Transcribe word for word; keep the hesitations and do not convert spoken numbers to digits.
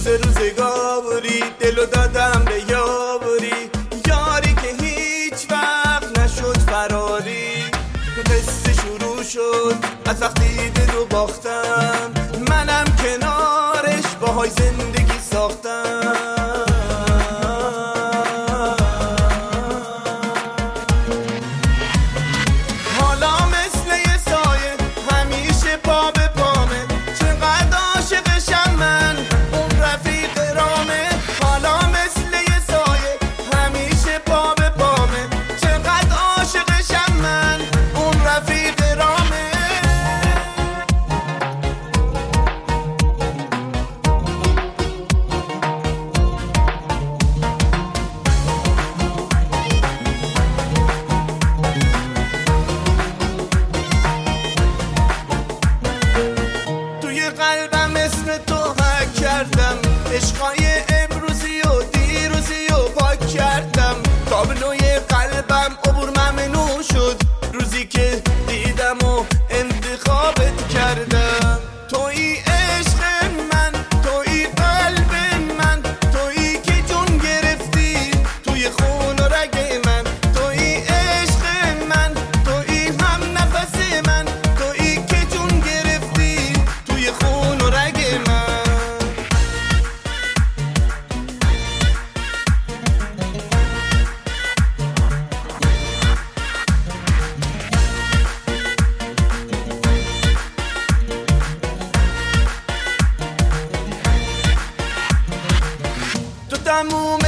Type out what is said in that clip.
روز روزگاری دلو دادم به یاری، یاری که هیچ وقت نشد فراری. قصه شروع شد از وقتی دلو باختم، منم کنارش باهای زندگی ساختم. قلبم اسم تو حک کردم، عشقای امروزی و دیروزی و پاک کردم. تابلوی قلبم عبور ممنوع شد روزی که دیدم و انتخابت کردم. تویی عشق من، تویی قلب من، تویی که جون گرفتی توی خون و رگ من. تویی عشق من، تویی هم نفس من، تویی که جون گرفتی توی خون و رگ من. تو تموم